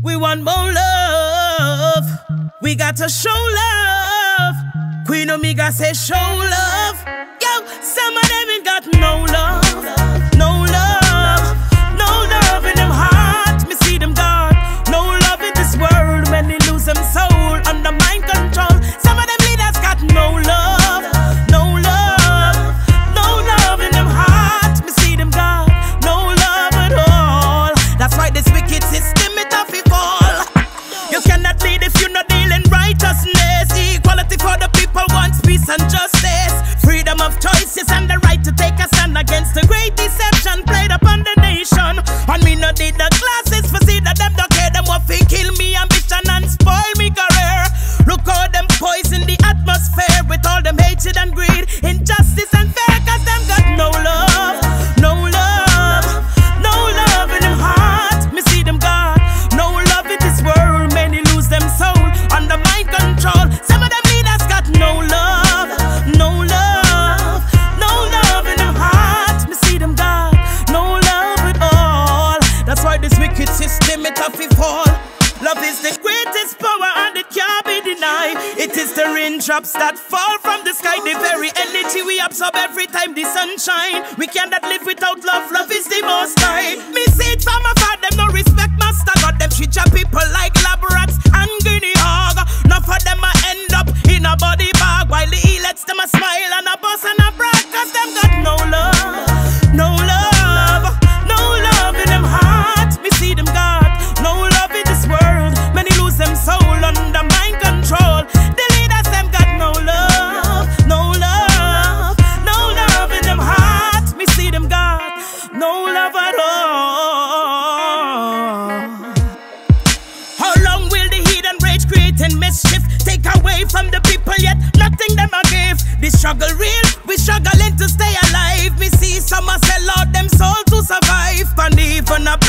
We want more love. We got to show love. Queen Omega say show love. Yo, some of them ain't got no love. No love. No love in them heart. Me see them God. No love in this world when they lose them soul under mind control. Some of them leaders got no love. No love. No love in them heart. Me see them God. No love at all. That's why this wicked system it off it fall. You cannot lead if you're not dealing righteousness. Equality for the people wants peace and justice. Freedom of choices and the right to take a stand against the great deception played upon the nation. And me not need the glasses for see that them don't care. Them what fi kill me ambition and spoil me career. Look how them poison the atmosphere with all them hatred and greed, injustice and fear. Cause them got no love. No love. No love in them heart. Me see them God. No love in this world. Many lose them soul under mind control. Some of them leaders got no love. No love. No love in them heart. Me see them God. No love at all. That's why this wicked system it have to fall. Love is the greatest power and it can't be denied. It is the raindrops that fall from the sky. The very energy we absorb every time the sun shine. We cannot live without love. Love is the most high. Me see it from afar. Them no respect master God. Them treat your people like lab rats and guinea hog. Enough of them a end up in a body bag, while the lets them a smile and a bust and a brag. Cause them got no love. No love. No love in them heart. Me see them God. No love in this world. Many lose them soul under mind control. The leaders them got no love. No love. No love in them heart. Me see them God. No love at all. How long will the heathen rage creating mischief? Take away from the people yet nothing them a give. The struggle real, we struggling to stay alive. Me see some a sell out them soul to survive. And even a